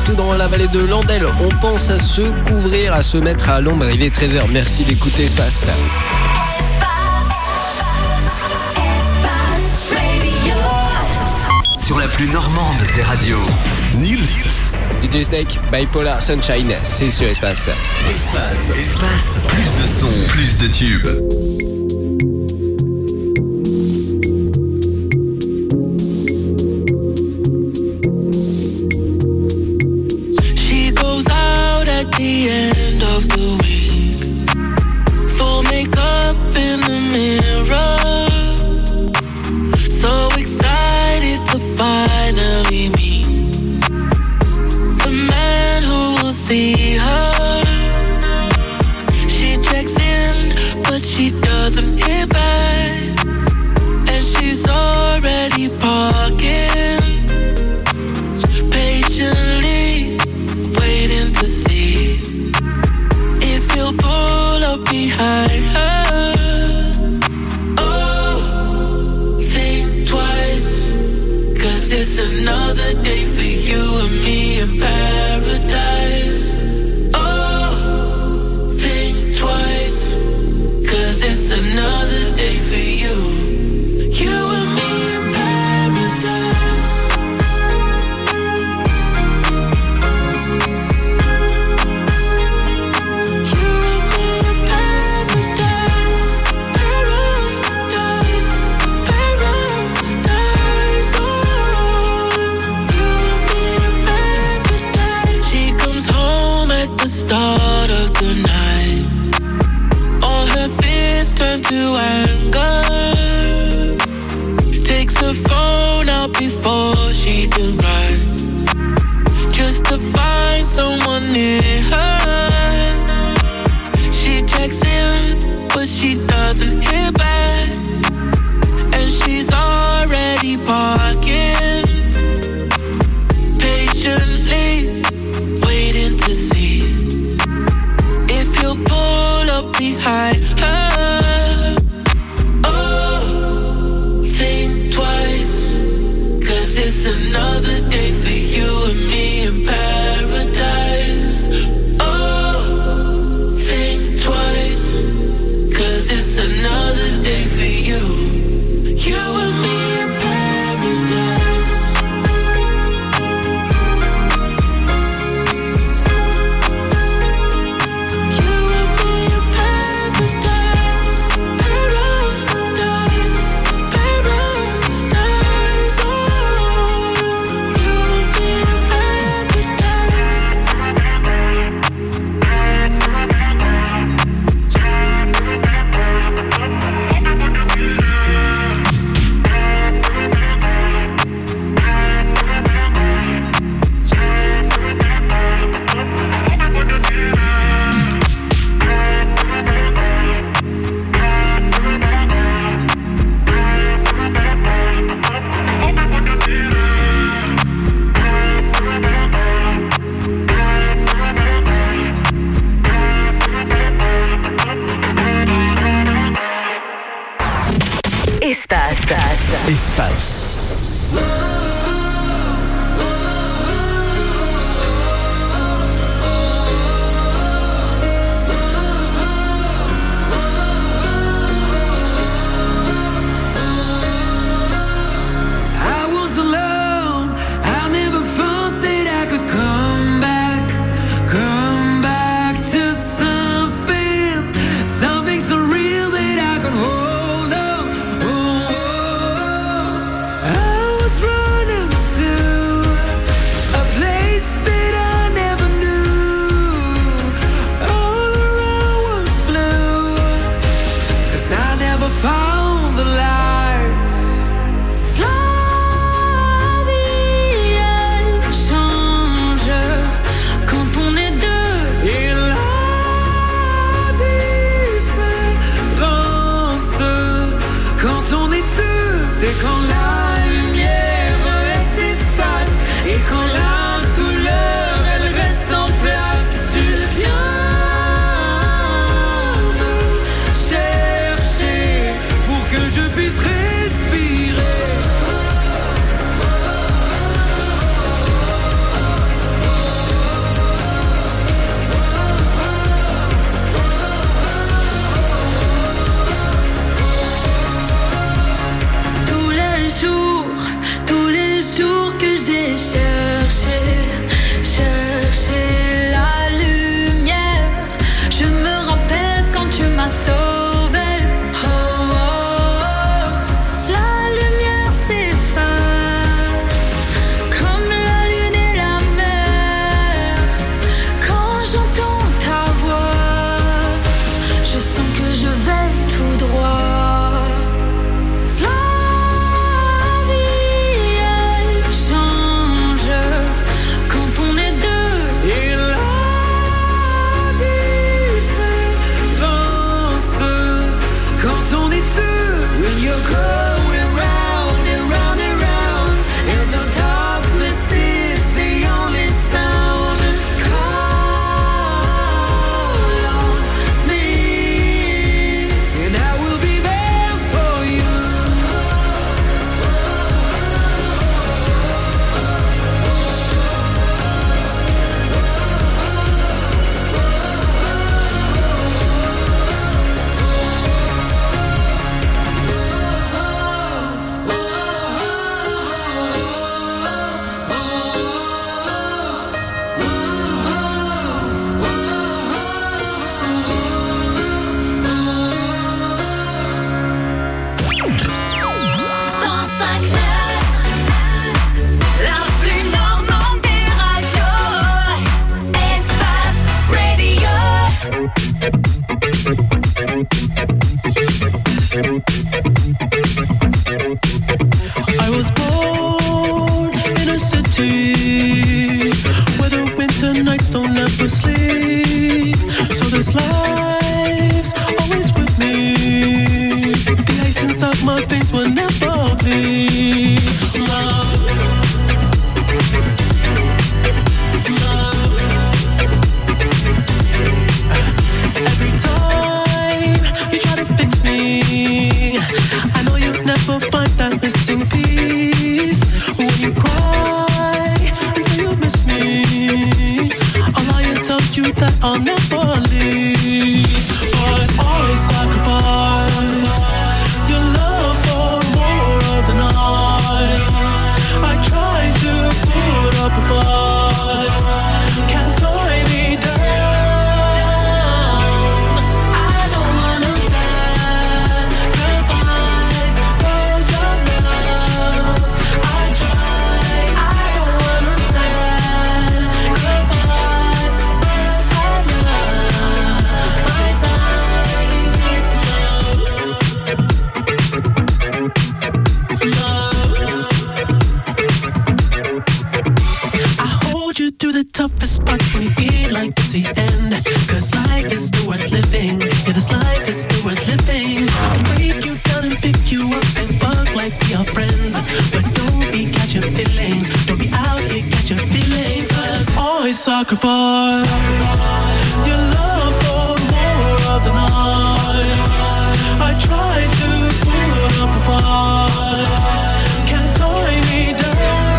surtout dans la vallée de Landel. On pense à se couvrir, à se mettre à l'ombre. Il est 13h. Merci d'écouter Espace. Sur la plus normande des radios, Nils. DJ Snake, Bipolar Sunshine, c'est sur Espace. Espace, plus de sons, plus de tubes. She goes out at the end of the week, full makeup in the mirror, so excited to finally meet the man who will see her. She checks in, but she doesn't hear back, and she's already parking, patiently waiting to see if he'll pull up behind her. Oh, think twice, 'cause it's another day for you and me in paradise. Oh, think twice, 'cause it's another day for you and me in paradise. You and me in paradise, paradise, paradise. Oh, you and me in paradise. She comes home at the start of the night. All her fears turn to anger. Takes her phone out before she can write, just to find someone near her. She checks in, but she doesn't hear back, and she's already parking, patiently waiting to see if he'll pull up behind her. Oh, think twice, 'cause it's another day for you and me in paradise. Oh, think twice, 'cause it's another day for you and me in paradise. You and me in paradise, paradise, paradise. Oh, you and me in paradise. Espace. I was alone, I never thought that I could come back to something so real that I could hold on. Oh, things will never be. Love. Every time you try to fix me, I know you'll never find that missing piece. When you cry and say you miss me, I'll lie and tell you that I'll never leave. But always sacrifice your love for more of the night. I try to put up a fight, can't tie me down. Toughest spots when you feel like it's the end. Cause life is still worth living. Yeah, this life is still worth living. I can break you down and pick you up and fuck like we are friends. But don't be catching feelings. Don't be out here catching feelings. Cause always sacrifice your love for more of the night. I try to put up a fight, can't tie me down.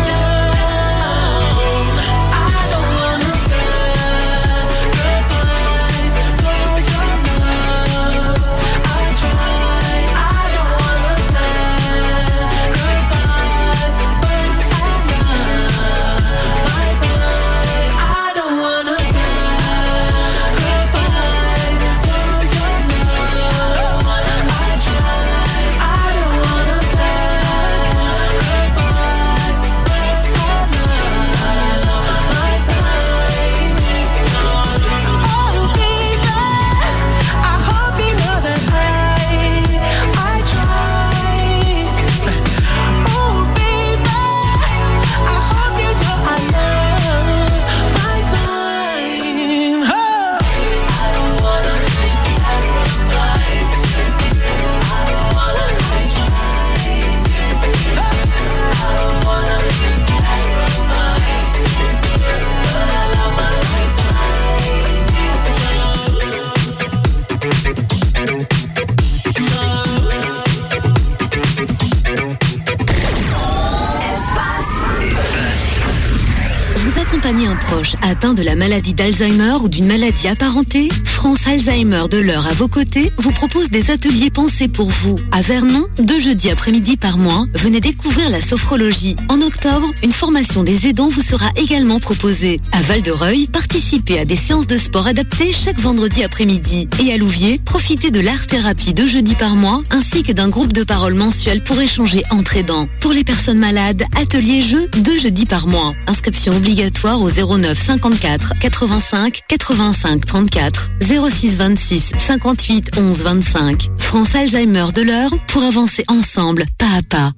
Un proche atteint de la maladie d'Alzheimer ou d'une maladie apparentée, France Alzheimer de l'Eure à vos côtés vous propose des ateliers pensés pour vous. À Vernon, 2 jeudis après-midi par mois, venez découvrir la sophrologie. En octobre, une formation des aidants vous sera également proposée. À Val-de-Reuil, participez à des séances de sport adaptées chaque vendredi après-midi. Et à Louviers, profitez de l'art-thérapie 2 jeudis par mois, ainsi que d'un groupe de parole mensuel pour échanger entre aidants. Pour les personnes malades, atelier jeux 2 jeudis par mois. Inscription obligatoire au 09 54 85 85 34 06 26 58 11 25. France Alzheimer de l'Eure pour avancer ensemble, pas à pas.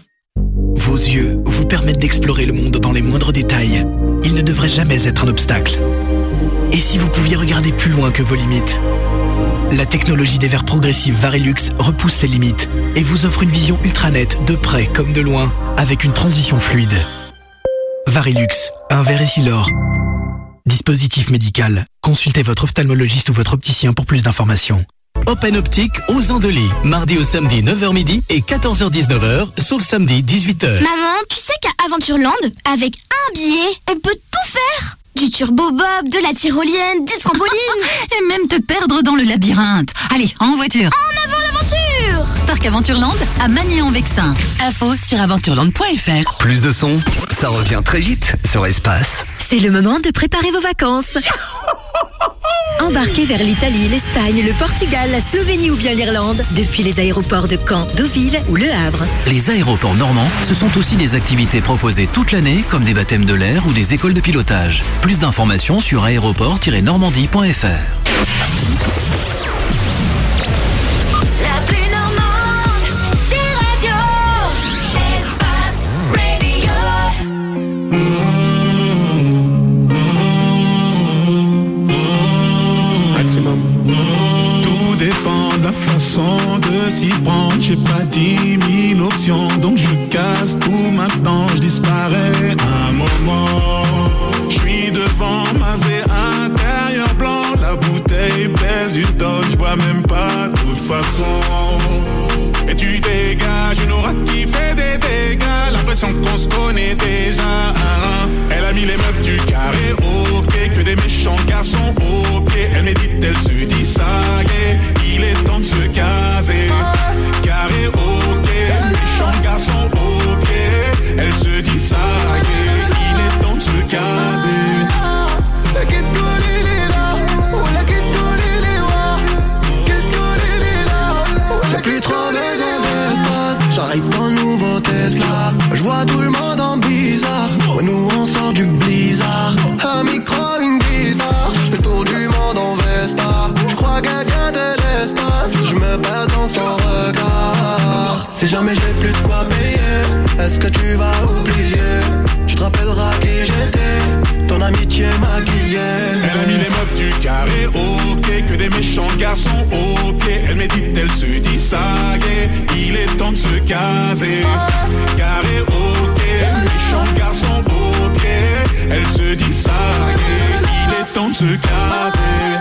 Vos yeux vous permettent d'explorer le monde dans les moindres détails. Ils ne devraient jamais être un obstacle. Et si vous pouviez regarder plus loin que vos limites ? La technologie des verres progressifs Varilux repousse ses limites et vous offre une vision ultra nette, de près comme de loin, avec une transition fluide. Varilux, un verre Essilor. Dispositif médical. Consultez votre ophtalmologiste ou votre opticien pour plus d'informations. Open Optique aux Andelys, mardi au samedi 9h midi et 14h-19h, sauf samedi 18h. Maman, tu sais qu'à Aventureland, avec un billet, on peut tout faire. Du turbo-bob, de la tyrolienne, des trampolines. Et même te perdre dans le labyrinthe. Allez, en voiture. En avant l'aventure. Parc Aventureland à Magny-en-Vexin. Info sur aventureland.fr. Plus de son, ça revient très vite sur Espace. C'est le moment de préparer vos vacances. Embarquez vers l'Italie, l'Espagne, le Portugal, la Slovénie ou bien l'Irlande depuis les aéroports de Caen, Deauville ou Le Havre. Les aéroports normands, ce sont aussi des activités proposées toute l'année comme des baptêmes de l'air ou des écoles de pilotage. Plus d'informations sur aéroport-normandie.fr. la façon de s'y prendre. J'ai pas 10 000 options, donc je casse tout maintenant, je disparais. Un moment, je suis devant Mazé intérieur blanc. La bouteille pèse une tonne, je vois même pas de toute façon. Et tu dégages une aura qui fait des dégâts. L'impression qu'on se connaît déjà. Elle a mis les meufs du carré au pied, que des méchants garçons au pied. Elle médite, elle se dit ça y est, il est temps de se caser. Carré au pied, méchants garçons au pied. Elle se dit ça y est, il est temps de se caser. J'ai plus trop besoin d'espace. J'arrive dans le nouveau Tesla. Je vois tout le monde en bizarre. Ouais, nous on sort du blizzard. Un micro, une guitare. Je fais le tour du monde en Vesta. Je crois qu'elle vient de l'espace. Je me bats dans son regard. Si jamais j'ai plus de quoi payer, est-ce que tu vas oublier? Tu te rappelleras qui j'étais, ton amitié maquillée. Elle a mis les meufs du carré au pied, que des méchants garçons au pied. Elle médite, elle se dit ça y est, il est temps de se caser. Carré au pied, méchants garçons au pied. Elle se dit ça y est, il est temps de se caser.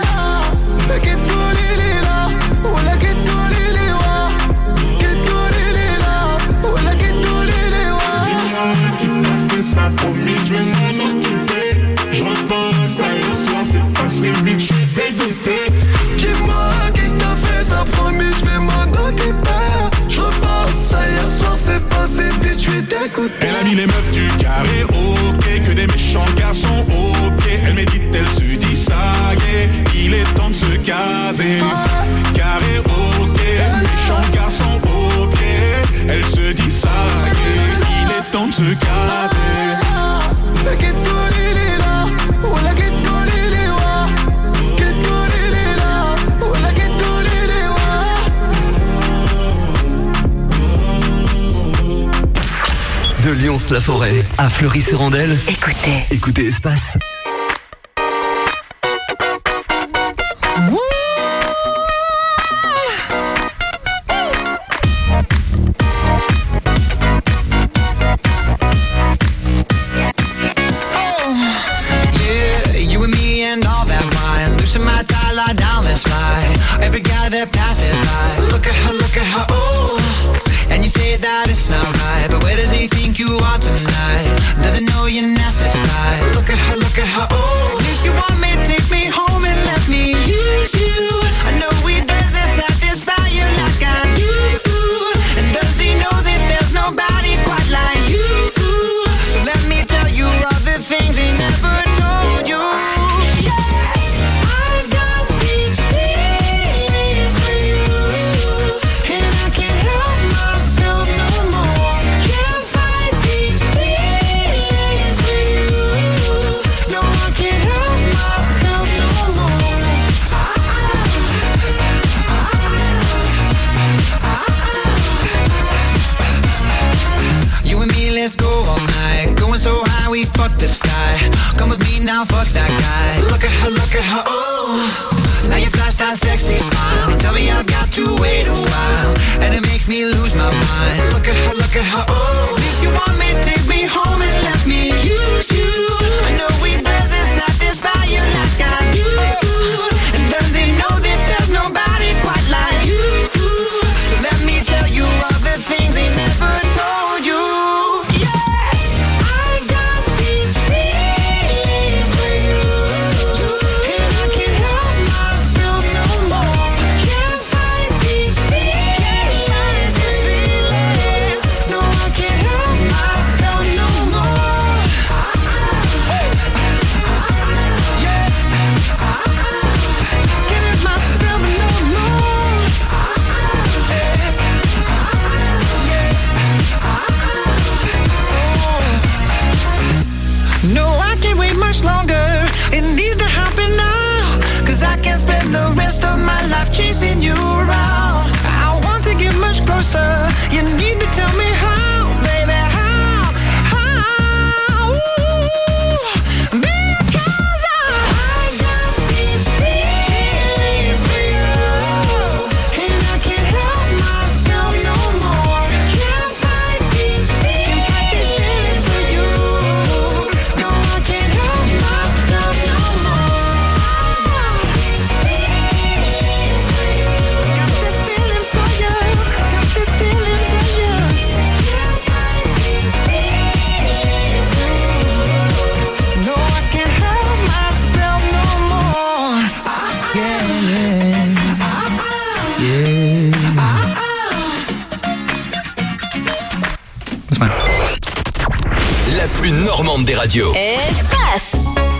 Qui t'a fait ça, promis, je vais m'en occuper. Je repense à hier soir, c'est passé vite, je suis dégoûté. Dis-moi qui t'a fait ça, promis, je vais m'en occuper. Je repense à hier soir, c'est passé vite, je suis dégoûté. Elle a mis les meufs du carré au pied, que des méchants garçons au pied. Elle médite, elle se dit ça y est, il est temps de se caser. Carré au pied, méchants garçons au pied. Elle se dit ça y est, il est temps de se caser. De Lyons-la-Forêt à Fleury-sur-Andelle. Écoutez Espace. la plus normande des radios. Espace.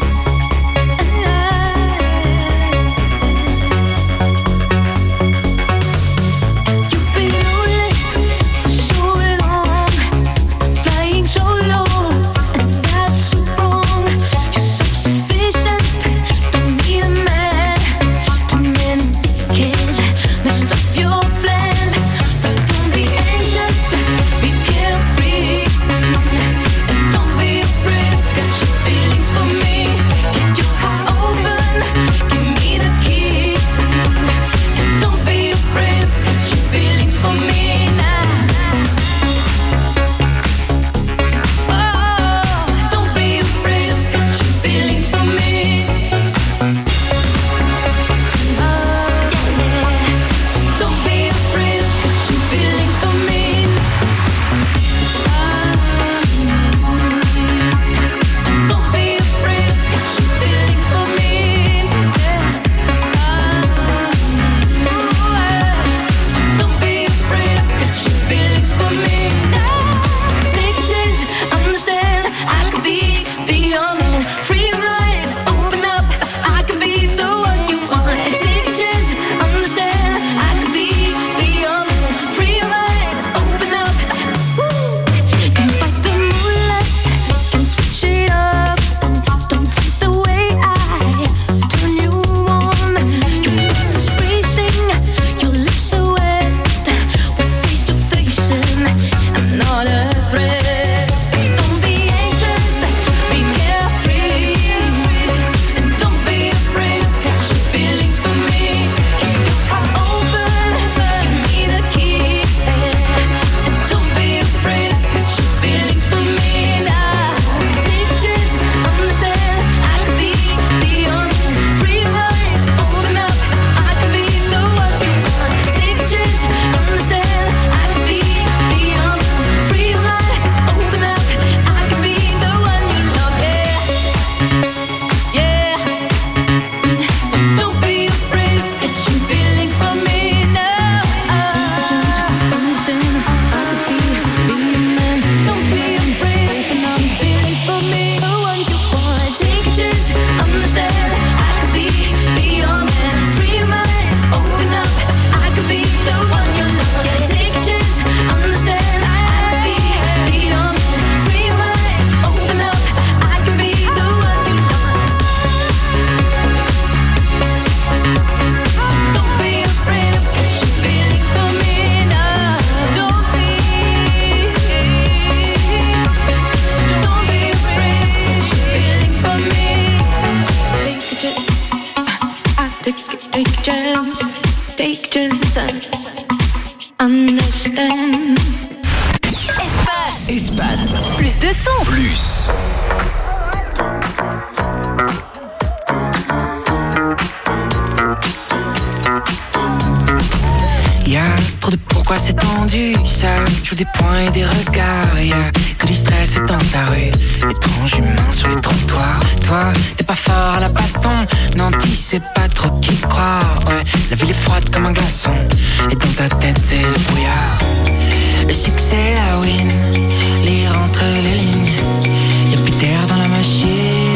Des points et des regards, y'a que du stress dans ta rue. Étrange humain sur les trottoirs. Toi, t'es pas fort à la baston. Non, tu sais pas trop qui croire. Ouais, la ville est froide comme un glaçon. Et dans ta tête c'est le brouillard. Le succès, la win. Lire entre les lignes. Y'a plus d'air dans la machine.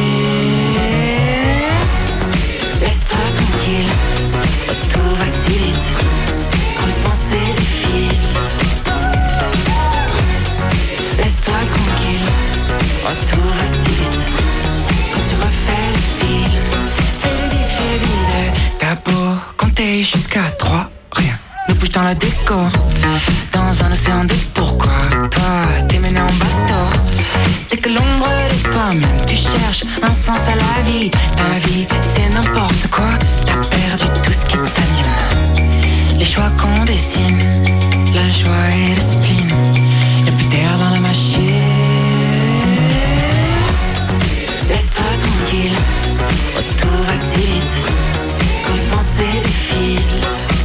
Laisse-toi tranquille. Oh, tout va si vite. Quand les pensées défilent. Laisse-toi tranquille, oh tout va si vite. Quand tu refais le fil, fais vite. T'as beau compter jusqu'à 3, rien ne bouge dans la déco. Dans un océan de pourquoi, toi t'es mené en bateau. Dès que l'ombre de toi-même, tu cherches un sens à la vie. Ta vie c'est n'importe quoi, t'as perdu tout ce qui t'anime. Les choix qu'on dessine, la joie et le spleen. Y'a plus d'air dans la machine. Laisse-toi tranquille, oh tout va si vite. Quand les pensées défilent.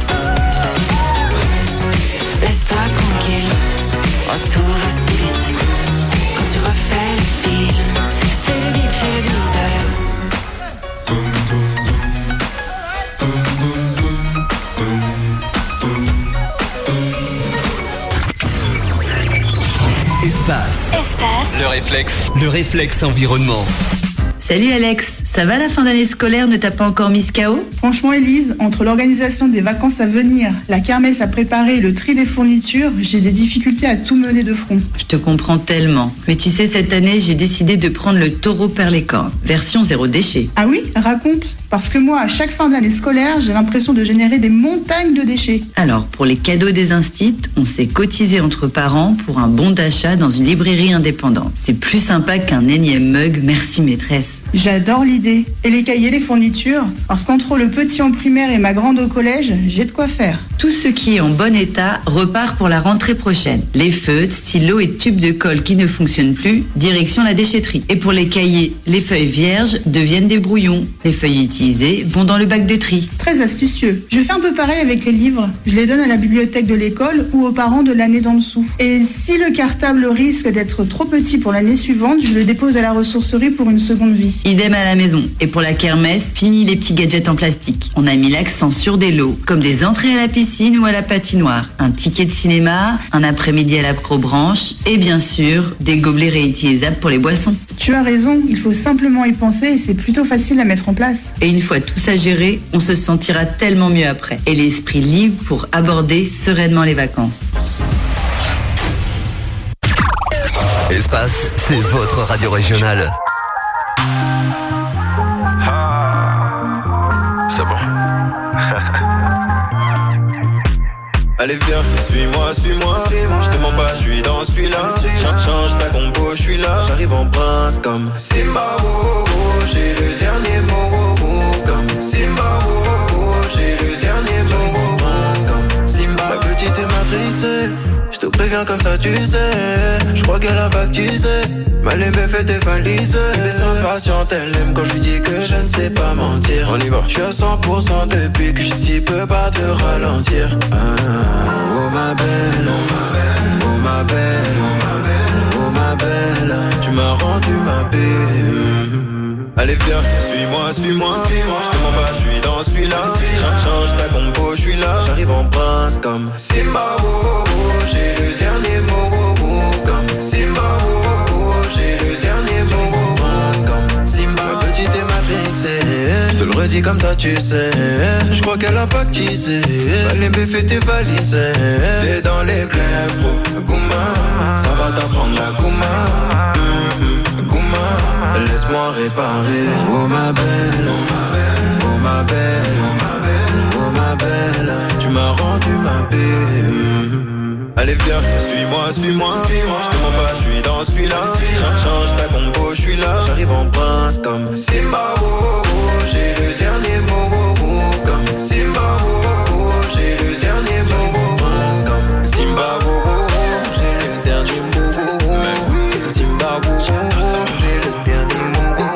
Laisse-toi tranquille, oh tout va si vite. Quand tu refais le fil, fais vite, fais vite. Espace. Le réflexe environnement. Salut Alex, ça va la fin d'année scolaire, ne t'a pas encore mise KO ? Franchement Elise, entre l'organisation des vacances à venir, la kermesse à préparer et le tri des fournitures, j'ai des difficultés à tout mener de front. Je te comprends tellement. Mais tu sais, cette année, j'ai décidé de prendre le taureau per les cornes, version zéro déchet. Ah oui ? Raconte. Parce que moi, à chaque fin d'année scolaire, j'ai l'impression de générer des montagnes de déchets. Alors, pour les cadeaux des instits, on s'est cotisé entre parents pour un bon d'achat dans une librairie indépendante. C'est plus sympa qu'un énième mug, merci maîtresse. J'adore l'idée. Et les cahiers, les fournitures ? Parce qu'entre le petit en primaire et ma grande au collège, j'ai de quoi faire. Tout ce qui est en bon état repart pour la rentrée prochaine. Les feutres, stylos et tubes de colle qui ne fonctionnent plus, direction la déchetterie. Et pour les cahiers, les feuilles vierges deviennent des brouillons. Les feuilles utilisées vont dans le bac de tri. Très astucieux. Je fais un peu pareil avec les livres. Je les donne à la bibliothèque de l'école ou aux parents de l'année d'en dessous. Et si le cartable risque d'être trop petit pour l'année suivante, je le dépose à la ressourcerie pour une seconde vie. Idem à la maison. Et pour la kermesse, fini les petits gadgets en plastique. On a mis l'accent sur des lots, comme des entrées à la piscine ou à la patinoire, un ticket de cinéma, un après-midi à l'acrobranche, et bien sûr, des gobelets réutilisables pour les boissons. Tu as raison, il faut simplement y penser et c'est plutôt facile à mettre en place. Et une fois tout ça géré, on se sentira tellement mieux après. Et l'esprit libre pour aborder sereinement les vacances. Espace, c'est votre radio régionale. C'est bon. Allez viens, suis-moi. Je te mens pas, je suis dans celui-là. Change ta compo, je suis là. J'arrive en prince comme Simba, oh, oh, j'ai le dernier mot, oh, comme Simba, oh, oh, j'ai le dernier mot, oh, comme Simba. La petite est matrixée, je te préviens comme ça tu sais. Je crois qu'elle a pas que tu sais. Mal aimé fait tes valises. Elle est impatiente, elle aime quand je lui dis que je ne sais pas mentir. On y va. Je suis à 100% depuis que je dis peux pas te ralentir. Oh ma belle, oh ma belle, oh ma belle, oh ma belle, oh ma belle. Tu m'as rendu ma belle. Allez viens, suis-moi. Je te mens pas, je suis dans celui-là. Change ta compo, je suis là. J'arrive en prince comme Simba, oh, oh, j'ai le dernier mot, oh, oh, comme Simba, oh. Je te le redis comme ça tu sais. Je crois qu'elle a pas quitté. Allez fais tes valises. T'es dans les blés pro Gouma, ça va t'apprendre la Gouma. Gouma, laisse-moi réparer. Oh ma belle, oh ma belle, oh ma belle, oh ma belle, oh ma belle. Tu m'as rendu ma belle. Allez viens, suis-moi. Je te mens pas, je suis dans celui-là. Change ta compo, je suis là. J'arrive en prince comme Simba, oh, oh, j'ai le dernier mot, oh, oh, comme Simba, oh, oh, j'ai le dernier mot, oh, oh, comme Simba, oh, oh, j'ai le dernier mot, oh, oh, Simba, oh, oh, j'ai le dernier mot, oh,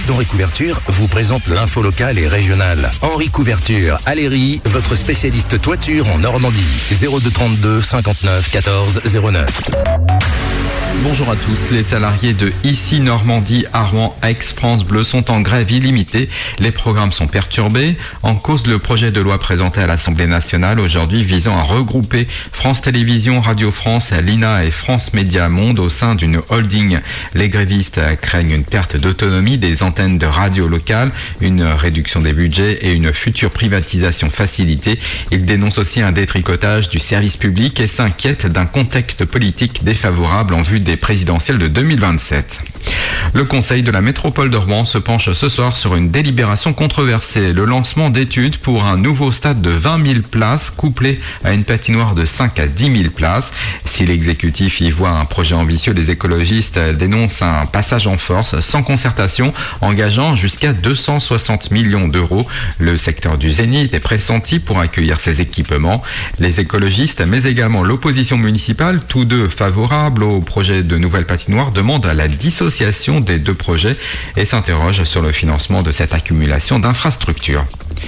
d'Henri Couverture vous présente l'info locale et régionale. Henri Couverture, Aléry, votre spécialiste toiture en Normandie. 02 32 59 14 09. Bonjour à tous, les salariés de Ici Normandie à Rouen, ex-France Bleu sont en grève illimitée. Les programmes sont perturbés. En cause, le projet de loi présenté à l'Assemblée nationale aujourd'hui visant à regrouper France Télévisions, Radio France, l'INA et France Média Monde au sein d'une holding. Les grévistes craignent une perte d'autonomie des antennes de radio locales, une réduction des budgets et une future privatisation facilitée. Ils dénoncent aussi un détricotage du service public et s'inquiètent d'un contexte politique défavorable en vue des présidentielles de 2027. Le Conseil de la métropole de Rouen se penche ce soir sur une délibération controversée, le lancement d'études pour un nouveau stade de 20 000 places couplé à une patinoire de 5 à 10 000 places. Si l'exécutif y voit un projet ambitieux, les écologistes dénoncent un passage en force sans concertation, engageant jusqu'à 260 millions d'euros. Le secteur du Zénith est pressenti pour accueillir ces équipements. Les écologistes, mais également l'opposition municipale, tous deux favorables au projet de nouvelle patinoire, demandent la dissociation des deux projets et s'interrogent sur le financement de cette accumulation d'infrastructures.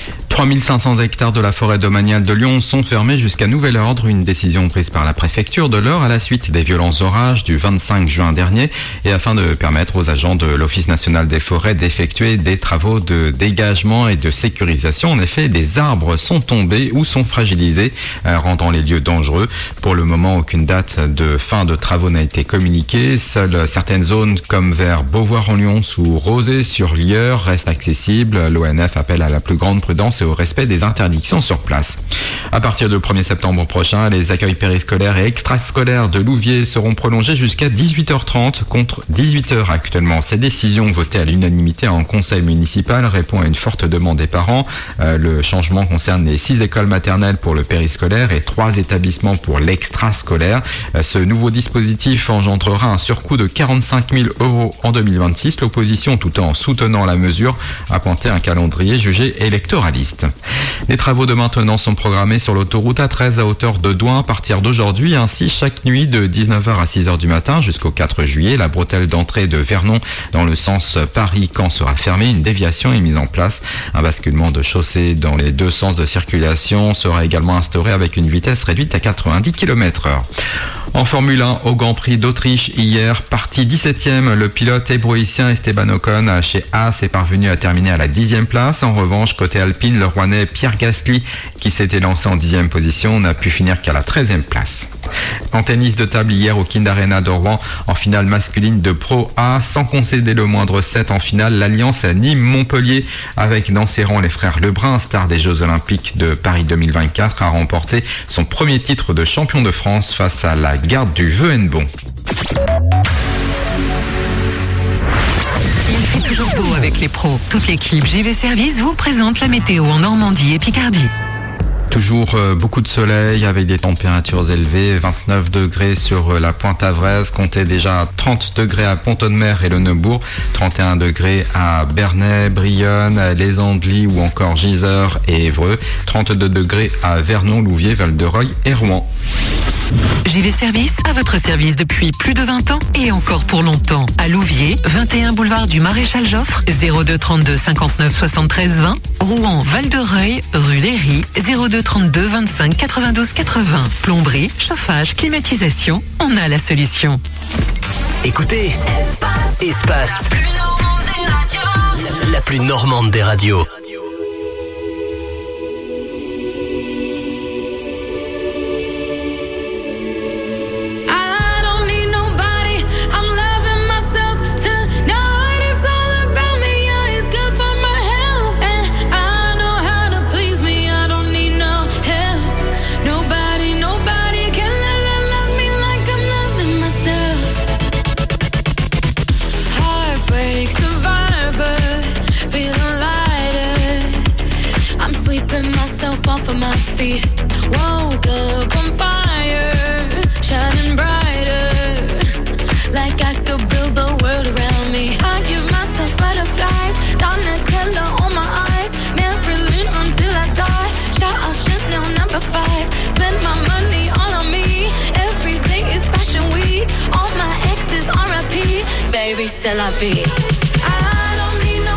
3500 hectares de la forêt domaniale de Lyon sont fermés jusqu'à nouvel ordre, une décision prise par la préfecture de l'Eure à la suite des violents orages du 25 juin dernier et afin de permettre aux agents de l'Office national des forêts d'effectuer des travaux de dégagement et de sécurisation. En effet, des arbres sont tombés ou sont fragilisés, rendant les lieux dangereux. Pour le moment, aucune date de fin de travaux n'a été communiquée. Seules certaines zones comme vers Beauvoir-en-Lyons ou Rozay-sur-Lieure restent accessibles. L'ONF appelle à la plus grande prudence et au respect des interdictions sur place. À partir du 1er septembre prochain, les accueils périscolaires et extrascolaires de Louviers seront prolongés jusqu'à 18h30 contre 18h actuellement. Ces décisions votées à l'unanimité en conseil municipal répondent à une forte demande des parents. Le changement concerne les 6 écoles maternelles pour le périscolaire et 3 établissements pour l'extrascolaire. Ce nouveau dispositif engendrera un surcoût de 45 000 € en 2026. L'opposition, tout en soutenant la mesure, a pointé un calendrier jugé électoraliste. Les travaux de maintenance sont programmés sur l'autoroute A13 à hauteur de Douin à partir d'aujourd'hui. Ainsi, chaque nuit de 19h à 6h du matin jusqu'au 4 juillet, la bretelle d'entrée de Vernon dans le sens Paris-Caen sera fermée. Une déviation est mise en place. Un basculement de chaussée dans les deux sens de circulation sera également instauré avec une vitesse réduite à 90 km/h. En Formule 1, au Grand Prix d'Autriche, hier, parti 17e, le pilote hébroïcien Esteban Ocon chez Haas est parvenu à terminer à la 10e place. En revanche, côté Alpine, le Rouennais Pierre Gasly, qui s'était lancé en 10e position, n'a pu finir qu'à la 13e place. En tennis de table hier au Kind Arena de Rouen, en finale masculine de Pro A, sans concéder le moindre set en finale, l'Alliance Nîmes-Montpellier, avec dans ses rangs les frères Lebrun, star des Jeux Olympiques de Paris 2024, a remporté son premier titre de champion de France face à la garde du Veuhenbon. Il fait toujours beau avec les pros. Toute l'équipe JV Service vous présente la météo en Normandie et Picardie. Toujours beaucoup de soleil avec des températures élevées, 29 degrés sur la Pointe-Avresse, comptez déjà 30 degrés à Pont-de-Mer et le Neubourg, 31 degrés à Bernay, Brionne, les Andelys ou encore Gisors et Évreux, 32 degrés à Vernon, Louviers, Val-de-Reuil et Rouen. JV Service à votre service depuis plus de 20 ans et encore pour longtemps. À Louviers, 21 boulevard du Maréchal Joffre, 02 32 59 73 20. Rouen, Val-de-Reuil, rue Léry, 02 32 25 92 80. Plomberie, chauffage, climatisation, on a la solution. Écoutez, Espace, la plus normande des radios. Off of my feet, woke up on fire, shining brighter, like I could build the world around me. I give myself butterflies, Donatella on my eyes, Marilyn until I die. Shout out Chanel number 5, spend my money all on me. Every day is fashion week, all my exes RIP, baby c'est la vie. I don't need no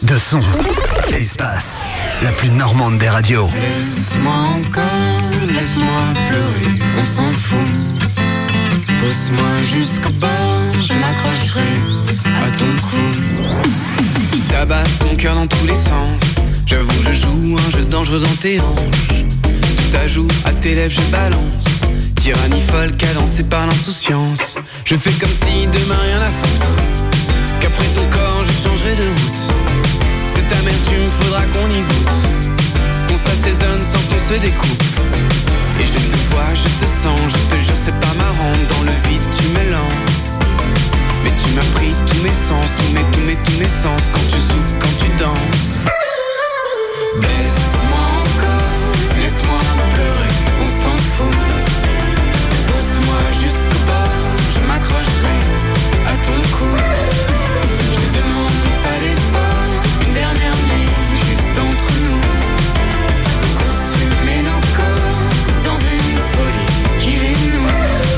de son. Espace, la plus normande des radios. Laisse-moi encore, laisse-moi pleurer, on s'en fout. Pousse-moi jusqu'au bord, je m'accrocherai à ton cou. Il tabasse mon cœur dans tous les sens. J'avoue, je joue un jeu dangereux dans tes hanches. Je t'ajoute à tes lèvres, je balance. Tyrannie folle cadencée par l'insouciance. Je fais comme si demain rien à foutre, qu'après ton corps je changerai de route. Cette amertume, faudra qu'on y goûte, qu'on s'assaisonne sans qu'on se découpe. Et je te vois, je te sens, je te jure c'est pas marrant. Dans le vide tu me lances, mais tu m'as pris tous mes sens, tous mes sens. Quand tu souffles, quand tu danses. Baisse-moi encore, laisse-moi pleurer, on s'en fout. Pousse-moi jusqu'au bord, je m'accrocherai à ton cou. Je te demande pas d'effort, une dernière nuit juste entre nous. Consumer nos corps dans une folie qui est nous.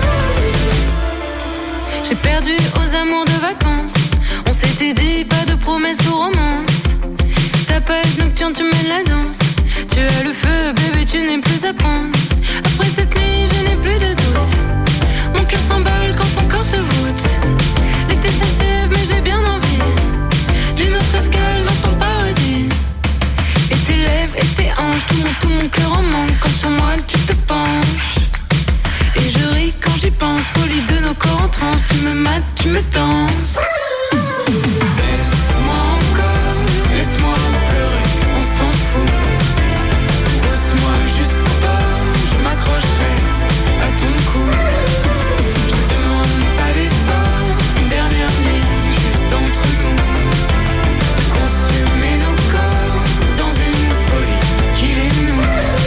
J'ai perdu aux amours de vacances. On s'était dit pas de promesses ou romances. Ta page nocturne, tu mets la danse. Tu as le feu, bébé, tu n'es plus à prendre. Après cette nuit, je n'ai plus de doute. Mon cœur s'emballe quand ton corps se voûte. L'été s'achève, mais j'ai bien envie d'une autre escale dans ton paradis. Et tes lèvres et tes hanches, tout mon cœur en manque. Quand sur moi tu te penches. Et je ris quand j'y pense. Folie de nos corps en transe. Tu me mates, tu me danses. Laisse-moi encore, laisse-moi pleurer, on s'en fout. Pousse-moi jusqu'au bord, je m'accrocherai à ton cou. Je te demande pas d'effort, une dernière nuit juste entre nous. Consumer nos corps dans une folie qui est nous.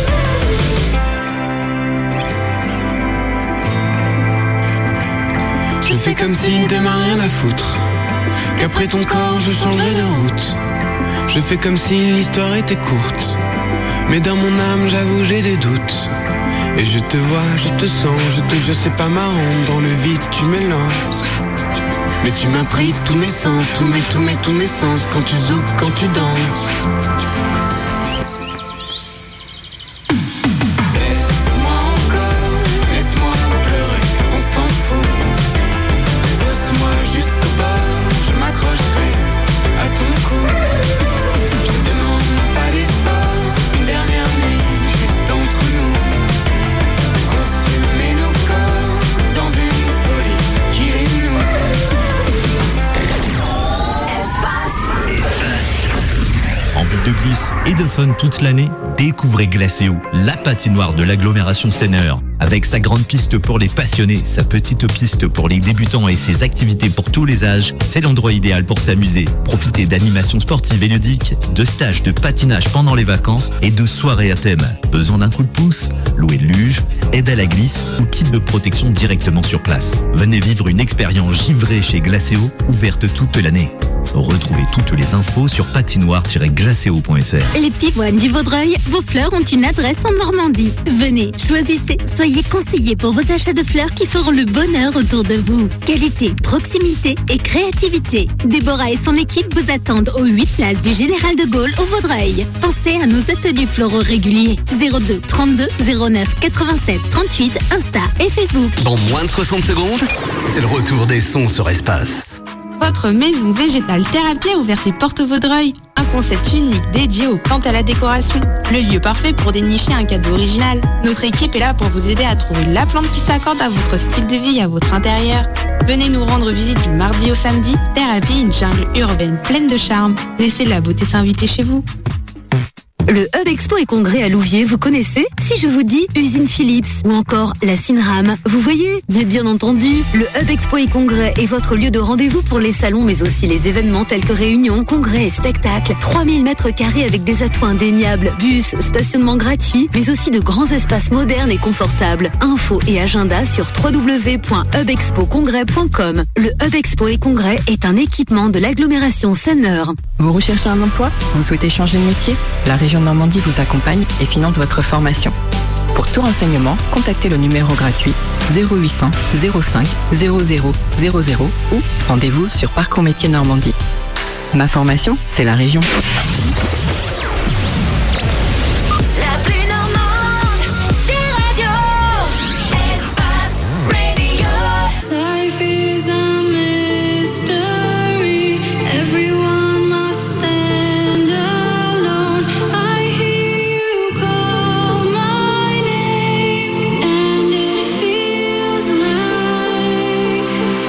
Je fais comme si demain rien à foutre, qu'après ton corps je changerai de route. Je fais comme si l'histoire était courte, mais dans mon âme j'avoue j'ai des doutes. Et je te vois, je te sens, je te jure c'est pas marrant. Dans le vide tu me lances, mais tu m'as pris tous mes sens, tous mes sens. Quand tu zoukes, quand tu danses. Laisse-moi encore, laisse-moi pleurer, on s'en fout. Pousse-moi jusqu'au bord, je m'accrocherai à ton cou. Je te demande pas d'effort, une dernière nuit juste entre nous. Consumer nos corps dans une folie qui est nous. Envie de glisse et de fun toute l'année? Découvrez Glacéo, la patinoire de l'agglomération Seineur. Avec sa grande piste pour les passionnés, sa petite piste pour les débutants et ses activités pour tous les âges, c'est l'endroit idéal pour s'amuser. Profitez d'animations sportives et ludiques, de stages de patinage pendant les vacances et de soirées à thème. Besoin d'un coup de pouce? Louer de luge, aide à la glisse ou kit de protection directement sur place. Venez vivre une expérience givrée chez Glacéo, ouverte toute l'année. Retrouvez toutes les infos sur patinoire-glacéo.fr. Les Pivoines du Vaudreuil, vos fleurs ont une adresse en Normandie. Venez, choisissez, soyez conseillés pour vos achats de fleurs qui feront le bonheur autour de vous. Qualité, proximité et créativité. Déborah et son équipe vous attendent aux 8 places du Général de Gaulle au Vaudreuil. Pensez à nos ateliers floraux réguliers. 02 32 09 87 38 Insta et Facebook. Dans moins de 60 secondes, c'est le retour des sons sur Espace. Votre maison végétale thérapie a ouvert ses portes au Vaudreuil. Un concept unique dédié aux plantes à la décoration. Le lieu parfait pour dénicher un cadeau original. Notre équipe est là pour vous aider à trouver la plante qui s'accorde à votre style de vie et à votre intérieur. Venez nous rendre visite du mardi au samedi. Thérapie, une jungle urbaine pleine de charme. Laissez la beauté s'inviter chez vous. Le Hub Expo et Congrès à Louviers, vous connaissez? Si je vous dis Usine Philips ou encore la Cinram, vous voyez? Mais bien entendu, le Hub Expo et Congrès est votre lieu de rendez-vous pour les salons mais aussi les événements tels que réunions, congrès et spectacles. 3000 mètres carrés avec des atouts indéniables, bus, stationnement gratuit, mais aussi de grands espaces modernes et confortables. Infos et agenda sur www.hubexpocongrès.com. Le Hub Expo et Congrès est un équipement de l'agglomération Seineur. Vous recherchez un emploi? Vous souhaitez changer de métier? La région Normandie vous accompagne et finance votre formation. Pour tout renseignement, contactez le numéro gratuit 0800 05 00 00 ou rendez-vous sur Parcours Métiers Normandie. Ma formation, c'est la région. La plus normande des radios. Espace Radio. Life is a mystery. Everyone must stand alone. I hear you call my name, and it feels like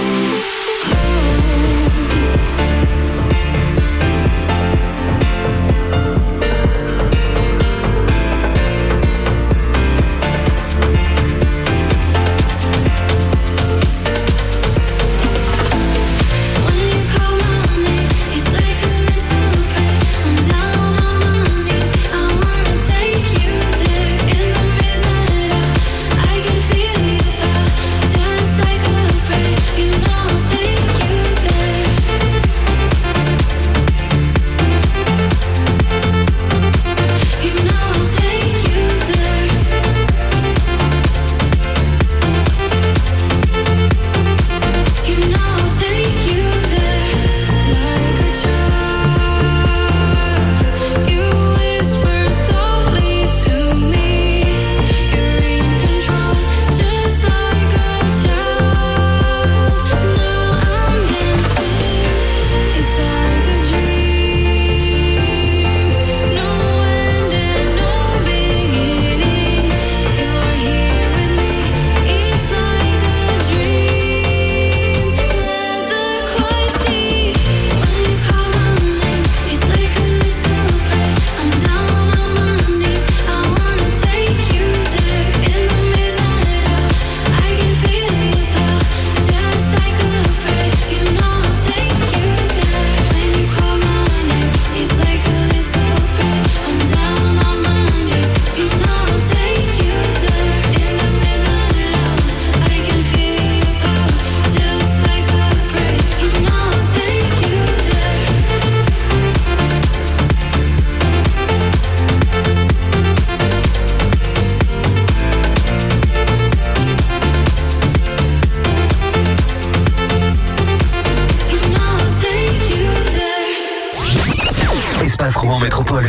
Espace Rouen Métropole.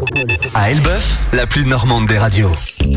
À Elbeuf, la plus normande des radios.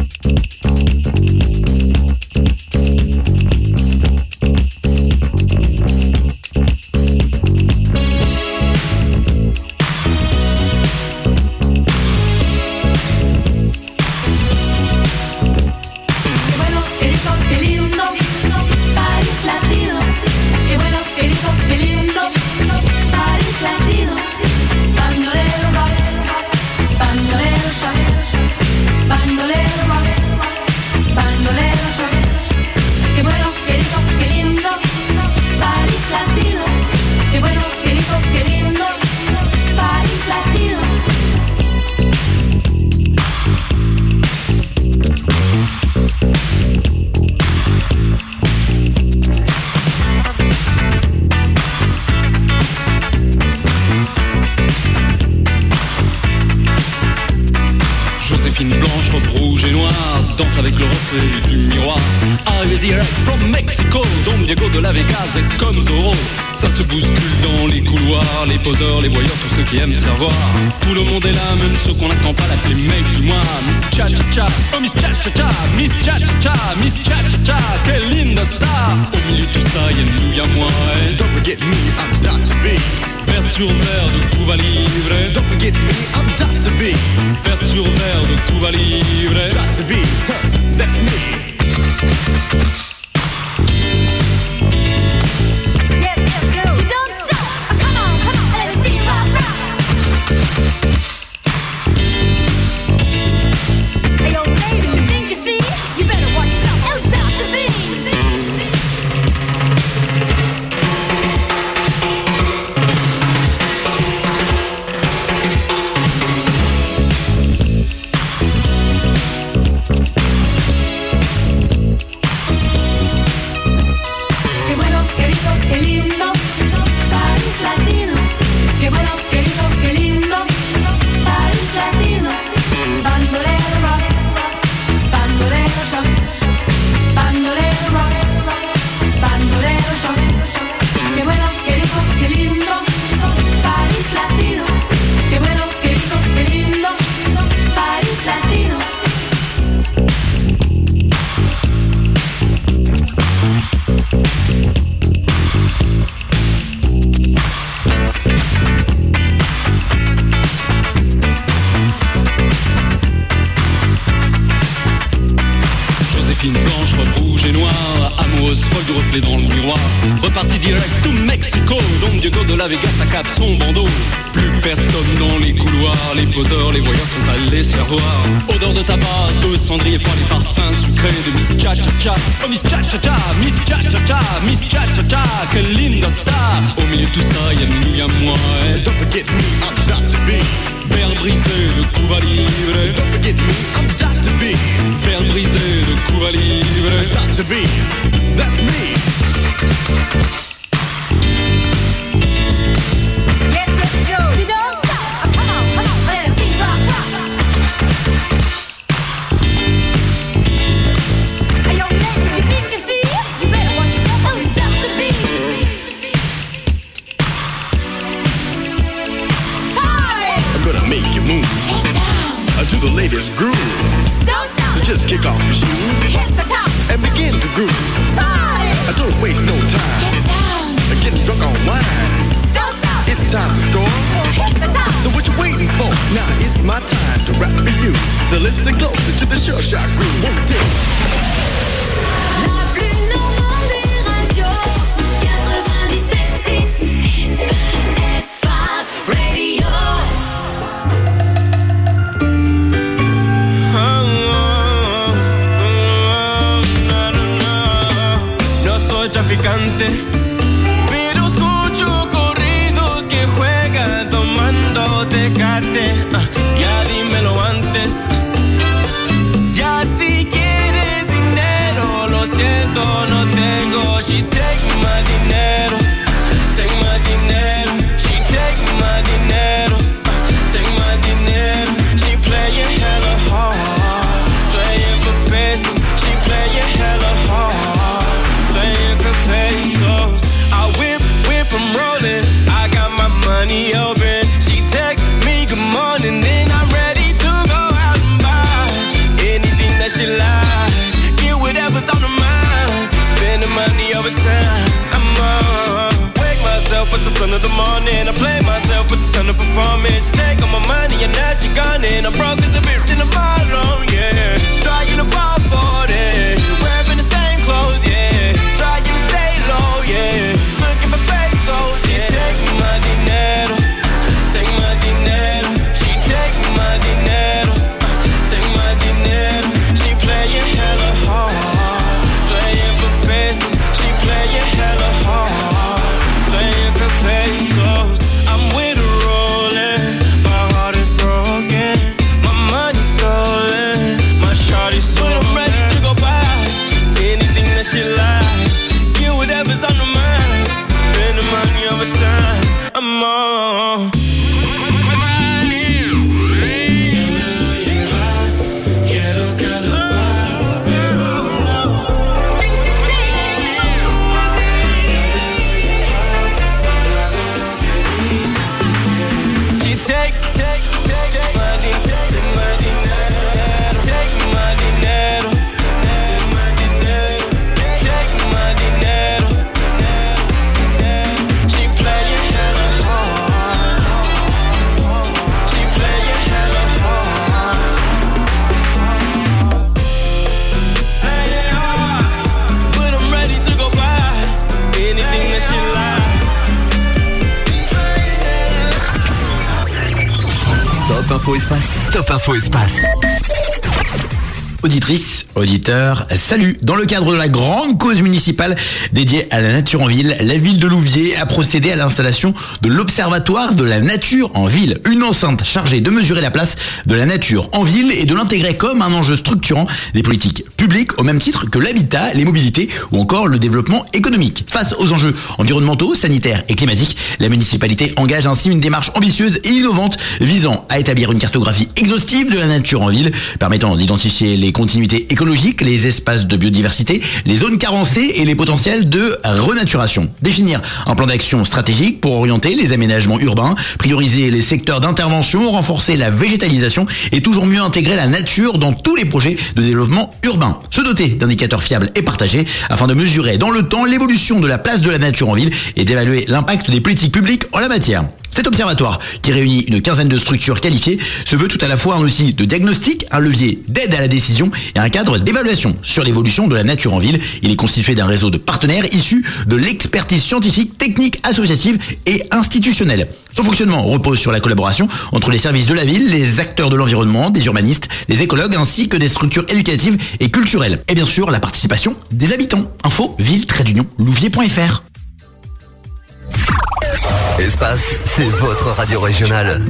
Les voyeurs, tous ceux qui aiment savoir. Tout le monde est là, même ceux qu'on n'attend pas, l'appeler mec du mois. Miss Cha-Cha-Cha, oh Miss Cha-Cha-Cha, Miss Cha-Cha-Cha, Miss Cha-Cha-Cha, quelle linda star. Au milieu de tout ça, y'a nous, y'a moi. And don't forget me, I'm Dr. B. Vers sur verre de Cuba Libre. Don't forget me, I'm Dr. B. Vers sur verre de Cuba Libre. Dr. B, that's me. parti direct to Mexico. Don Diego de la Vega s'accade son bandeau. Plus personne dans les couloirs, les poseurs, les voyeurs sont allés se faire voir. Odeur de tabac, de cendrier froid, les parfums sucrés de Miss Cha-Cha-Cha. Oh Miss Cha-Cha-Cha, Miss Cha-Cha-Cha, Miss Cha-Cha-Cha, quelle linda star. Au milieu de tout ça, y'a nous, y'a moi. Don't forget me, I'm Dr. B. Faire briser de Cuba Libre. Don't forget me, I'm Dr. B. Faire briser de Cuba Libre. Dr. B, that's me. Let's go. You don't stop. Come on, let's rock, rock. Hey, yo, lady, you think you see? You better watch yourself. Oh, it's Dr. B. Party. I'm gonna make you move. Get down. To the latest groove. Don't stop. So just kick off your shoes. Hit the top. And begin to groove. Party. Don't waste no time. Get down. Get drunk on wine. Don't stop. It's time to score. Hit the top. So what you waiting for? Now it's my time to rap for you. So listen closer to the Sure Shot groove. Won't dig. La plus normande des radios, 97.6 Espace Radio. No soy traficante, pero escucho corridos que juegan tomando Tecate. Ya dímelo antes. Ya si quieres dinero, lo siento, no tengo. She take my dinero, take my dinero. She take my dinero, take my dinero. She playing hella hard, playing for pesos. She playing hella hard, playing for pesos. I whip, I'm rolling. I got my money open. She texts me good morning, then I'm ready to go out and buy anything that she likes. Get whatever's on her mind. Spending money over time. I'm on. Wake myself with the sun of the morning. I play myself with the stunning performance. Take all my money and now she gone in. I'm broke as a bitch in the bottom, yeah. Trying to ball for it. Wearing the same clothes, yeah. Trying to stay low, yeah. Looking for pesos, yeah. Take my dinero, take my dinero. She take my dinero, take my dinero. She playing hella hard, playing for pesos. She playing hella hard, playing for pesos. I'm with her rolling, my heart is broken, my money's stolen, my shawty's stolen. But I'm ready to go buy anything that she likes. Get whatever's on her mind. Spend the money over time. I'm on. Quiero calabazas, pero no. She take my dinero, take my dinero, take my dinero, take my dinero. She playing hella hard, she playing hella hard, playing hard. But I'm ready to go buy anything that she likes. Stop Info Espace. Stop Info Espace. Auditrices, auditeurs, salut. Dans le cadre de la grande cause municipale dédiée à la nature en ville, la ville de Louviers a procédé à l'installation de l'Observatoire de la nature en ville. Une enceinte chargée de mesurer la place de la nature en ville et de l'intégrer comme un enjeu structurant des politiques publiques au même titre que l'habitat, les mobilités ou encore le développement économique. Face aux enjeux environnementaux, sanitaires et climatiques, la municipalité engage ainsi une démarche ambitieuse et innovante visant à établir une cartographie exhaustive de la nature en ville, permettant d'identifier les continuités écologiques, les espaces de biodiversité, les zones carencées et les potentiels de renaturation. Définir un plan d'action stratégique pour orienter les aménagements urbains, prioriser les secteurs d'intervention, renforcer la végétalisation et toujours mieux intégrer la nature dans tous les projets de développement urbain. Se doter d'indicateurs fiables et partagés afin de mesurer dans le temps l'évolution de la place de la nature en ville et d'évaluer l'impact des politiques publiques en la matière. Cet observatoire, qui réunit une quinzaine de structures qualifiées, se veut tout à la fois un outil de diagnostic, un levier d'aide à la décision et un cadre d'évaluation sur l'évolution de la nature en ville. Il est constitué d'un réseau de partenaires issus de l'expertise scientifique, technique, associative et institutionnelle. Son fonctionnement repose sur la collaboration entre les services de la ville, les acteurs de l'environnement, des urbanistes, des écologues ainsi que des structures éducatives et culturelles. Et bien sûr, la participation des habitants. Info ville-louvier.fr. Espace, c'est votre radio régionale.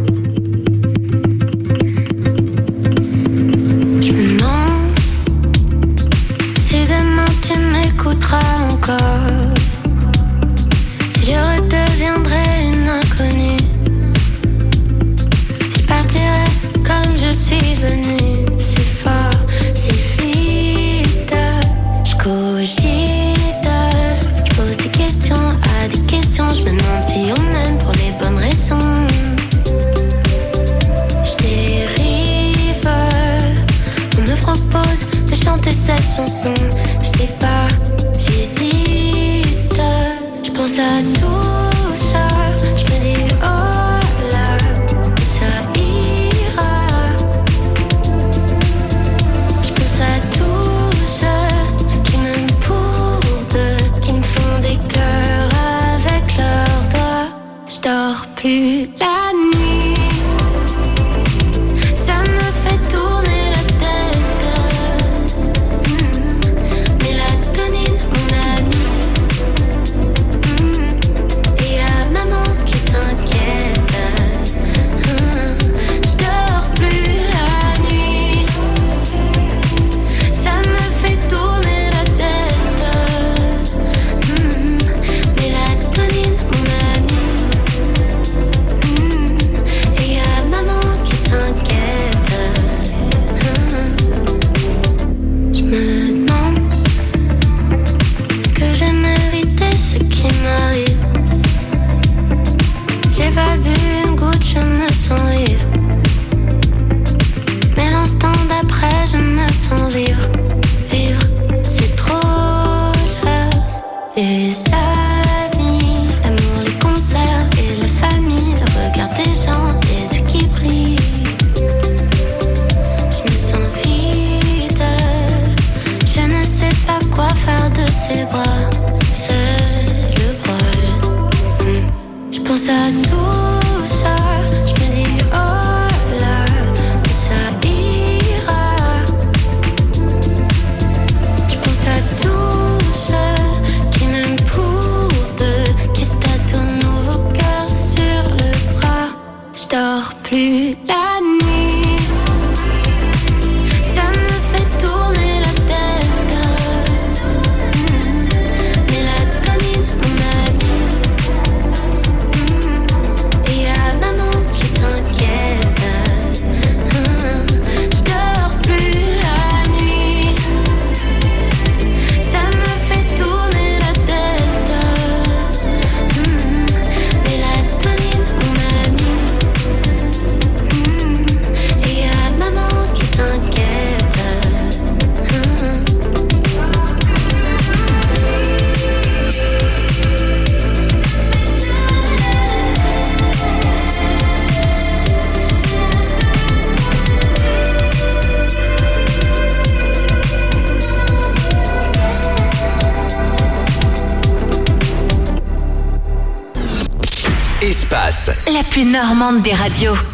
Je me demande si demain tu m'écouteras encore, si je redeviendrai une inconnue, si je partirai comme je suis venue, si fort, si vite, je cogite, je pose des questions à des questions, je me demande si on m'aime pour les bonnes raisons. Je dérive, on me propose de chanter cette chanson, je sais pas, j'hésite, je pense à tout ça, je me dis oh là, ça ira, je pense à tous ceux qui m'aiment pour deux, qui me font des cœurs avec leurs doigts, je dors plus la nuit, ça me fait tourner la tête, mélatonine mon ami, et y'a maman qui s'inquiète, je dors plus la nuit, ça me fait tourner la tête, mélatonine mon ami, et y'a maman qui s'inquiète, je me demande, est-ce que j'aime éviter ce qui m'arrive? J'ai pas bu une goutte, je me sens vivre, mais l'instant d'après je me sens vivre, vivre, c'est trop là. Les amis, l'amour, les concerts et la famille, le regard des gens, les yeux qui brillent, je me sens vide, je ne sais pas quoi faire de ces bras, c'est le bol. Je pense à tout ça, je me dis oh là, ça ira, je pense à tous ceux qui m'aiment pour deux, qui se tatouent nos cœurs sur le bras, je dors plus la nuit, ça me fait tourner la tête, mélatonine mon ami, et y'a maman qui s'inquiète, je dors plus la nuit, ça me fait tourner la tête, mélatonine mon ami, et y'a maman qui s'inquiète. Espace, La plus normande des radios.